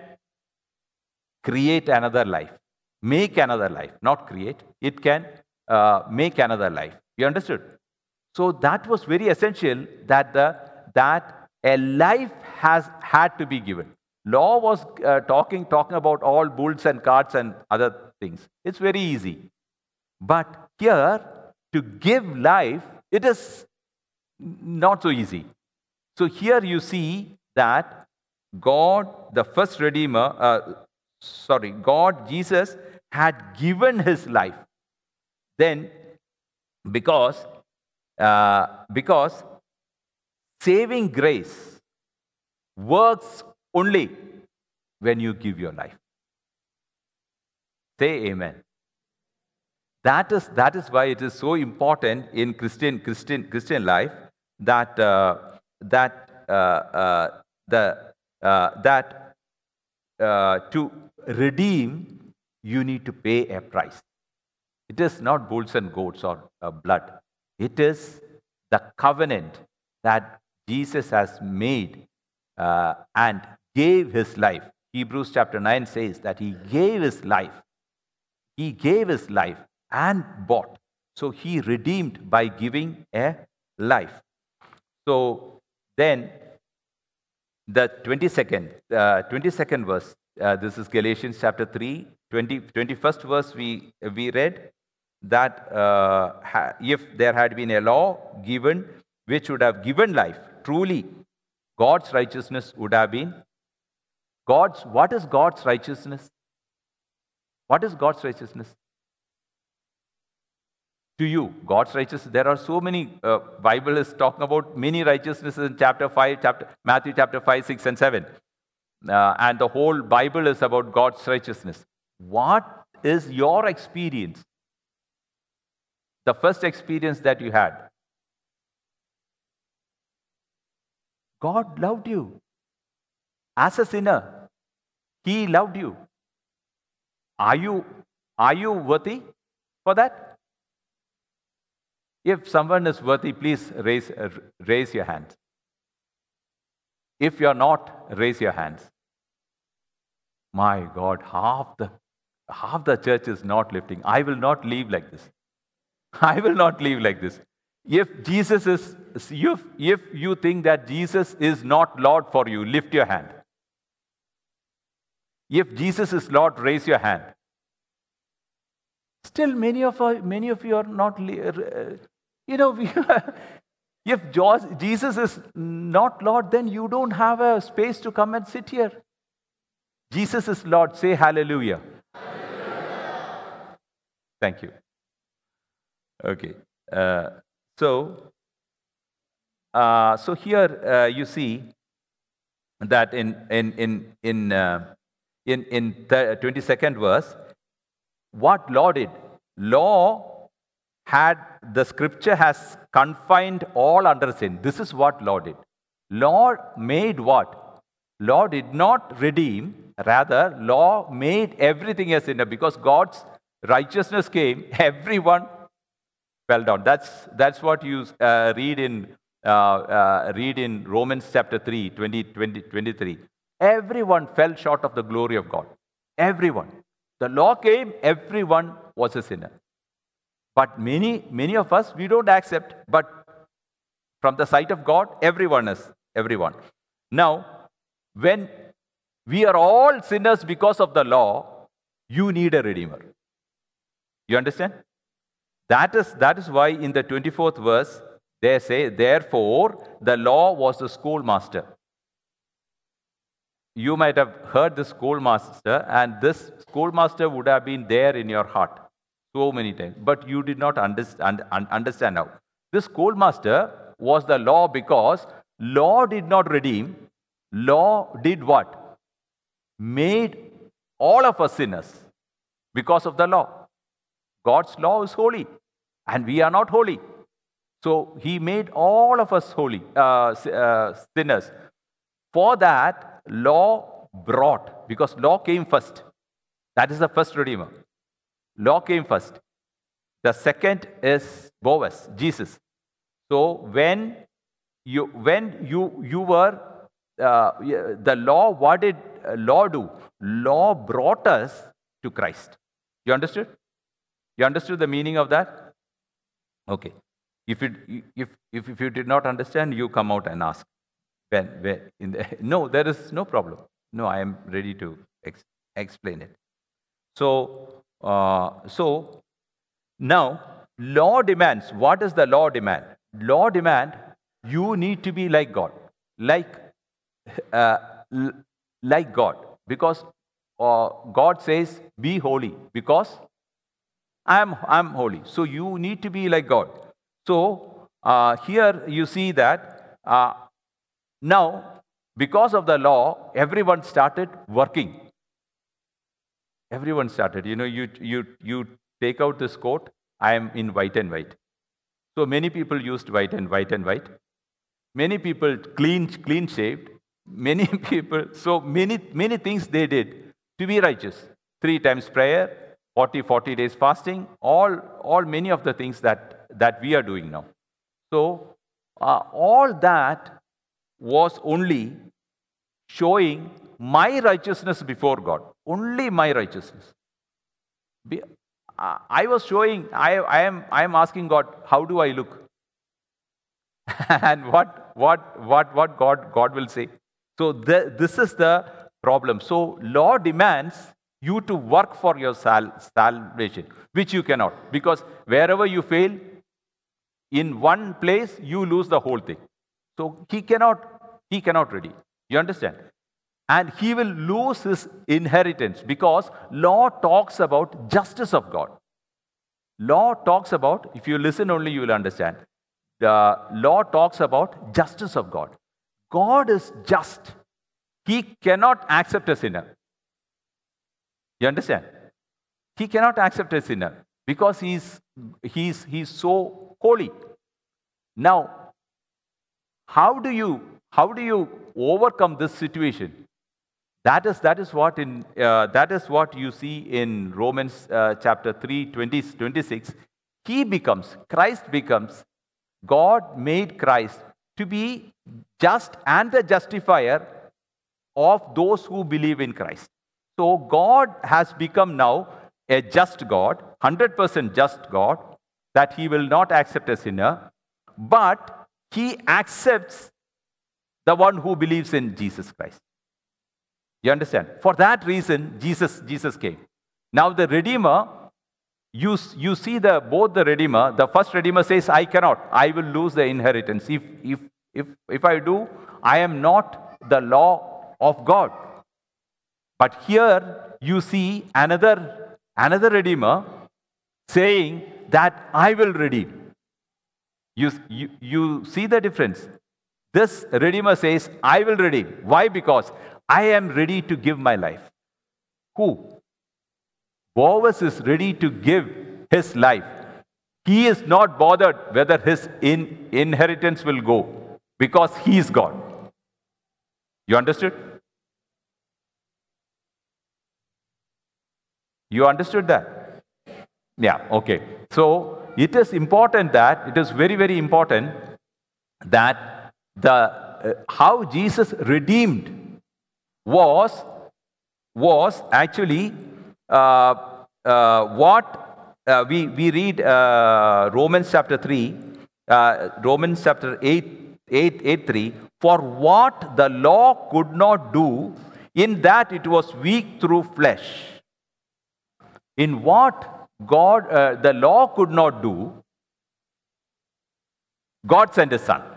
create another life, make another life, not create. It can uh, make another life. You understood? So that was very essential that the that a life has had to be given. Law was uh, talking talking about all bulls and carts and other things. It's very easy. But here, to give life, it is not so easy. So here you see that God, the first Redeemer, uh, sorry, God, Jesus, had given his life. Then, because, uh, because saving grace works only when you give your life. Say amen. That is, that is why it is so important in Christian, Christian, Christian life that, uh, that, uh, uh, the, uh, that uh, to redeem, you need to pay a price. It is not bulls and goats or uh, blood. It is the covenant that Jesus has made uh, and gave his life. Hebrews chapter nine says that he gave his life. He gave his life and bought. So he redeemed by giving a life. So then the twenty-second, uh, twenty-second verse, uh, this is Galatians chapter three, twenty, twenty-first verse we, we read that uh, ha, if there had been a law given which would have given life, truly God's righteousness would have been. God's, what is God's righteousness? What is God's righteousness? To you, God's righteousness. There are so many, uh, Bible is talking about many righteousnesses in chapter five, chapter Matthew chapter five, six, and seven. Uh, and the whole Bible is about God's righteousness. What is your experience? The first experience that you had. God loved you. As a sinner, he loved you. Are you, are you worthy for that? If someone is worthy, please raise, uh, raise your hand. If you're not, raise your hands. My God, half the, half the church is not lifting. I will not leave like this. I will not leave like this. If Jesus is, if, if you think that Jesus is not Lord for you, lift your hand. If Jesus is Lord, raise your hand. Still, many of our, many of you are not, you know, we, if Jesus is not Lord, then you don't have a space to come and sit here. Jesus is Lord. Say hallelujah. Hallelujah. Thank you. Okay. Uh, so, uh, so here uh, you see that in in in in uh, in, in the twenty-second verse, what law did? Law had, the scripture has confined all under sin. This is what law did. Law made what? Law did not redeem, rather, law made everything a sinner. Because God's righteousness came, everyone fell down. That's, that's what you uh, read, in, uh, uh, read in Romans chapter three, twenty, twenty, twenty-three. Everyone fell short of the glory of God. Everyone. The law came, everyone was a sinner. But many, many of us, we don't accept. But from the sight of God, everyone is everyone. Now, when we are all sinners because of the law, you need a redeemer. You understand? That is, that is why in the twenty-fourth verse, they say, therefore, the law was the schoolmaster. You might have heard the schoolmaster, and this schoolmaster would have been there in your heart so many times, but you did not understand, understand now. This schoolmaster was the law, because law did not redeem. Law did what? Made all of us sinners because of the law. God's law is holy, and we are not holy. So he made all of us holy, uh, uh, sinners. For that, law brought, because law came first. That is the first redeemer. Law came first. The second is Boaz, Jesus. So when you when you you were uh, the law, what did law do? Law brought us to Christ. You understood? You understood the meaning of that? Okay. If it if if, if you did not understand, you come out and ask. When, when in the, no, there is no problem. No, I am ready to ex explain it. So, uh, so now law demands. What does the law demand? Law demand you need to be like God, like uh, like God, because uh, God says, "Be holy," because I am I am holy. So you need to be like God. So uh, here you see that. Uh, Now, because of the law, everyone started working. Everyone started. You know, you, you, you take out this coat, I am in white and white. So many people used white and white and white. Many people clean, clean shaved. Many people, so many, many things they did to be righteous. Three times prayer, forty, forty days fasting, all, all many of the things that, that we are doing now. So uh, all that was only showing my righteousness before God. Only my righteousness. I was showing, I, I, am, I am asking God, how do I look? And what, what, what, what God, God will say. So the, this is the problem. So law demands you to work for your sal salvation, which you cannot. Because wherever you fail, in one place, you lose the whole thing. So he cannot, he cannot redeem. You understand? And he will lose his inheritance, because law talks about justice of God. Law talks about, if you listen only, you will understand. The law talks about justice of God. God is just. He cannot accept a sinner. You understand? He cannot accept a sinner because he's, he's, he's so holy. Now, how do you, how do you overcome this situation? That is, that is what in uh, that is what you see in Romans uh, chapter three, twenty, twenty-six. He becomes, Christ becomes, God made Christ to be just and the justifier of those who believe in Christ. So God has become now a just God, one hundred percent just God, that he will not accept a sinner, but he accepts the one who believes in Jesus Christ. You understand? For that reason, Jesus, Jesus came. Now the Redeemer, you, you see the both the Redeemer, the first Redeemer says, I cannot, I will lose the inheritance. If, if, if, if I do, I am not the law of God. But here you see another, another Redeemer saying that I will redeem. You, you, you see the difference? This Redeemer says, I will redeem. Why? Because I am ready to give my life. Who? Boaz is ready to give his life. He is not bothered whether his in, inheritance will go because he is God. You understood? You understood that? Yeah, okay. So it is important that, it is very, very important that the uh, how Jesus redeemed was, was actually uh, uh, what uh, we, we read uh, Romans chapter three, uh, Romans chapter eight, eight, eight, three, for what the law could not do, in that it was weak through flesh. In what God, uh, the law could not do, God sent his son.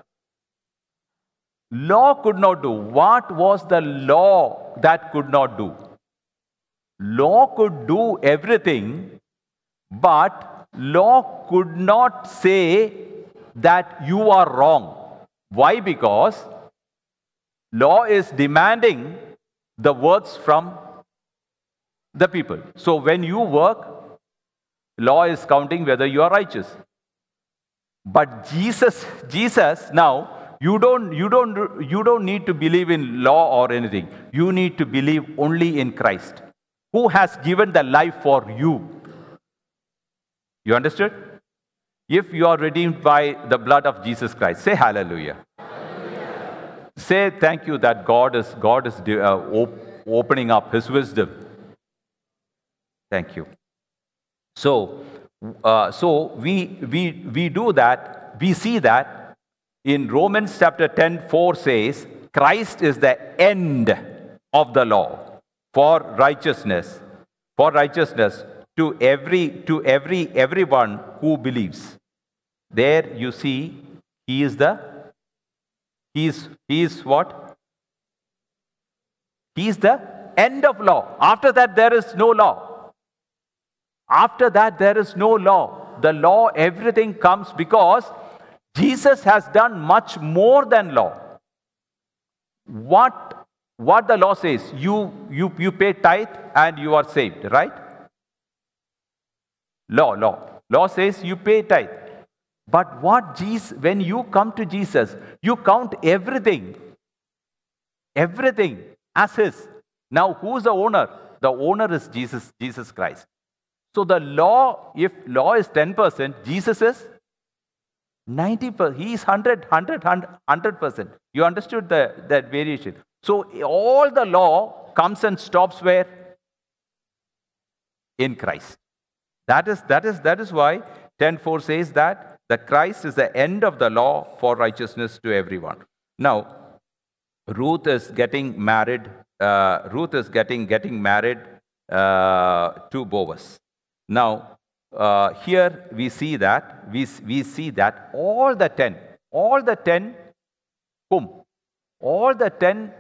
Law could not do. What was the law that could not do? Law could do everything, but law could not say that you are wrong. Why? Because law is demanding the works from the people. So when you work, law is counting whether you are righteous. But Jesus, Jesus now, you don't, you don't, you don't need to believe in law or anything. You need to believe only in Christ, who has given the life for you. You understood? If you are redeemed by the blood of Jesus Christ, say hallelujah. Hallelujah. Say thank you that God is, God is uh, op opening up his wisdom. Thank you. So, uh, so we, we, we do that. We see that in Romans chapter ten, four says, Christ is the end of the law for righteousness, for righteousness to every, to every, everyone who believes. There you see, he is the, he is, he is what? He is the end of law. After that, there is no law. After that, there is no law. The law, everything comes because Jesus has done much more than law. What, what the law says, you, you, you pay tithe and you are saved, right? Law, law. Law says you pay tithe. But what Jesus, when you come to Jesus, you count everything, everything as his. Now, who's the owner? The owner is Jesus, Jesus Christ. So the law, if law is ten percent, Jesus is ninety percent. He is one hundred, one hundred, one hundred percent. You understood the, that variation. So all the law comes and stops where? In Christ. That is, that is, that is why ten four says that the Christ is the end of the law for righteousness to everyone. Now, Ruth is getting married. Uh, Ruth is getting, getting married uh, to Boaz. Now, uh, here we see that, we, we see that all the ten, all the ten, whom? All the ten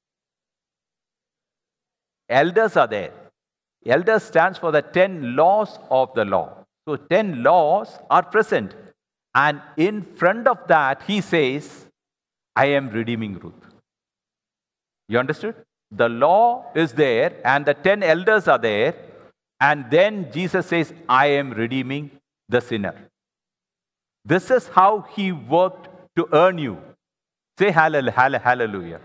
elders are there. Elders stands for the ten laws of the law. So ten laws are present. And in front of that, he says, I am redeeming Ruth. You understood? The law is there and the ten elders are there. And then Jesus says, I am redeeming the sinner. This is how he worked to earn you. Say hallelujah. Hallelujah.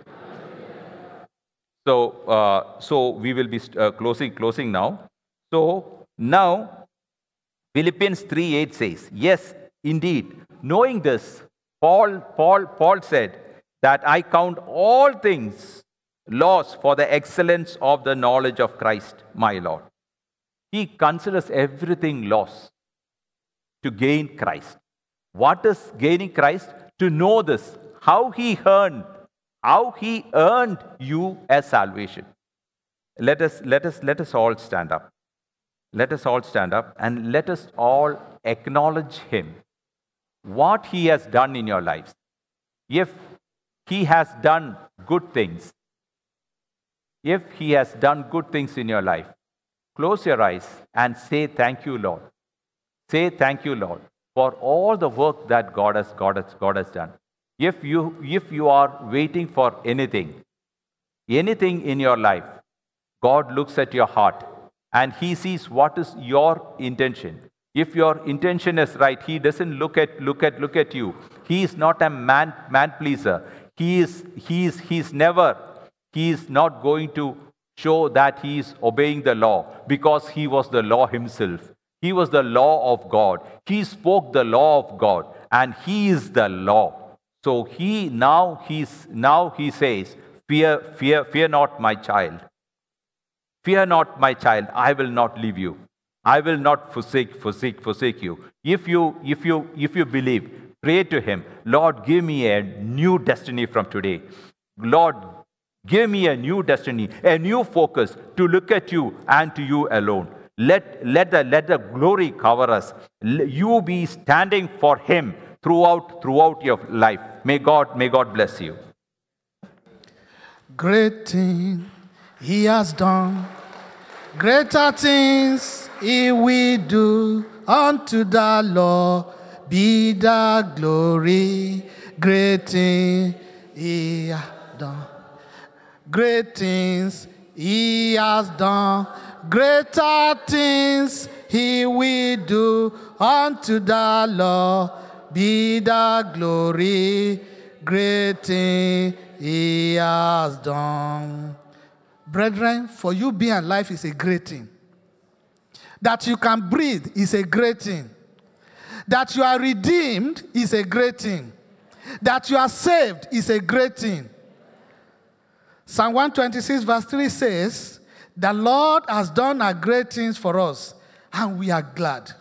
So, uh, so we will be uh, closing, closing now. So now, Philippians three eight says, yes, indeed, knowing this, Paul, Paul, Paul said that I count all things loss for the excellence of the knowledge of Christ, my Lord. He considers everything loss to gain Christ. What is gaining Christ? To know this, how he earned, how he earned you as salvation. Let us, let us, let us all stand up. Let us all stand up and let us all acknowledge him. What he has done in your lives. If he has done good things, if he has done good things in your life, close your eyes and say, thank you, Lord. Say, thank you, Lord, for all the work that God has, God has, God has done. If you, if you are waiting for anything, anything in your life, God looks at your heart and He sees what is your intention. If your intention is right, He doesn't look at look at look at you. He is not a man man pleaser. He is he is he's never he is not going to show that he is obeying the law, because he was the law himself. He was the law of God. He spoke the law of God, and he is the law. So he now he's now he says, fear, fear, fear not, my child. Fear not, my child, I will not leave you. I will not forsake, forsake, forsake you. If you, if you, if you believe, pray to Him. Lord, give me a new destiny from today. Lord, give me a new destiny, a new focus to look at you and to you alone. Let, let, the, let the glory cover us. You be standing for Him throughout, throughout your life. May God, may God bless you.
Great thing He has done, greater things He will do. Unto the Lord be the glory. Great thing He has done. Great things He has done. Greater things He will do. Unto the Lord be the glory. Great things He has done. Brethren, for you being alive is a great thing. That you can breathe is a great thing. That you are redeemed is a great thing. That you are saved is a great thing. Psalm one twenty-six verse three says, the Lord has done a great things for us, and we are glad.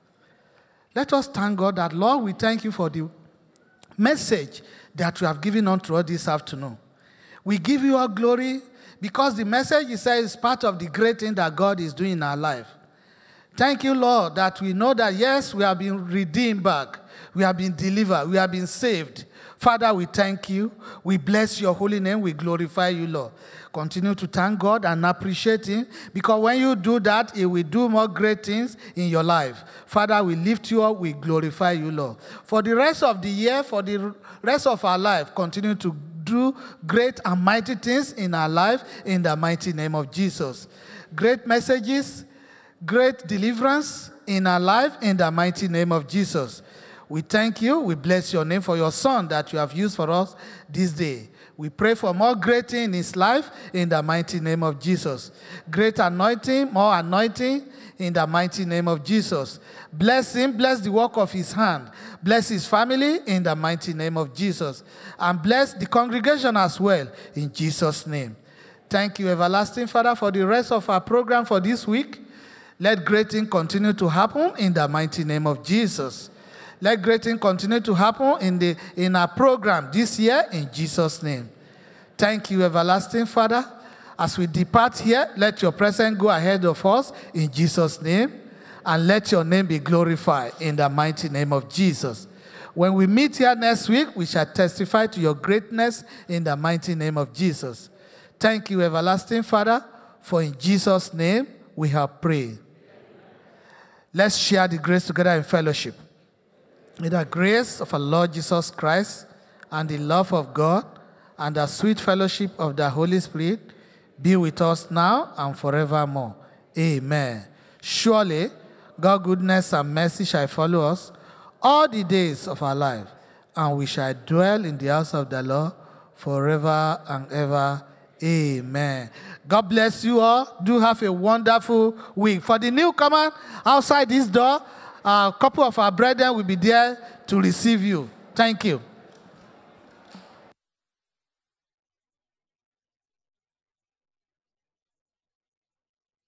Let us thank God that, Lord, we thank you for the message that you have given unto us this afternoon. We give you all glory because the message you say is part of the great thing that God is doing in our life. Thank you, Lord, that we know that, yes, we have been redeemed back. We have been delivered. We have been saved. Father, we thank you. We bless your holy name. We glorify you, Lord. Continue to thank God and appreciate Him, because when you do that, He will do more great things in your life. Father, we lift you up. We glorify you, Lord. For the rest of the year, for the rest of our life, continue to do great and mighty things in our life in the mighty name of Jesus. Great messages, great deliverance in our life in the mighty name of Jesus. We thank you. We bless your name for your Son that you have used for us this day. We pray for more great things in his life in the mighty name of Jesus. Great anointing, more anointing in the mighty name of Jesus. Bless him, bless the work of his hand. Bless his family in the mighty name of Jesus. And bless the congregation as well in Jesus' name. Thank you, everlasting Father, for the rest of our program for this week. Let great things continue to happen in the mighty name of Jesus. Let great things continue to happen in, the, in our program this year in Jesus' name. Thank you, everlasting Father. As we depart here, let your presence go ahead of us in Jesus' name. And let your name be glorified in the mighty name of Jesus. When we meet here next week, we shall testify to your greatness in the mighty name of Jesus. Thank you, everlasting Father, for in Jesus' name we have prayed. Let's share the grace together in fellowship. May the grace of our Lord Jesus Christ and the love of God and the sweet fellowship of the Holy Spirit be with us now and forevermore. Amen. Surely, God's goodness and mercy shall follow us all the days of our life, and we shall dwell in the house of the Lord forever and ever. Amen. God bless you all. Do have a wonderful week. For the newcomer outside this door, a couple of our brethren will be there to receive you. Thank you.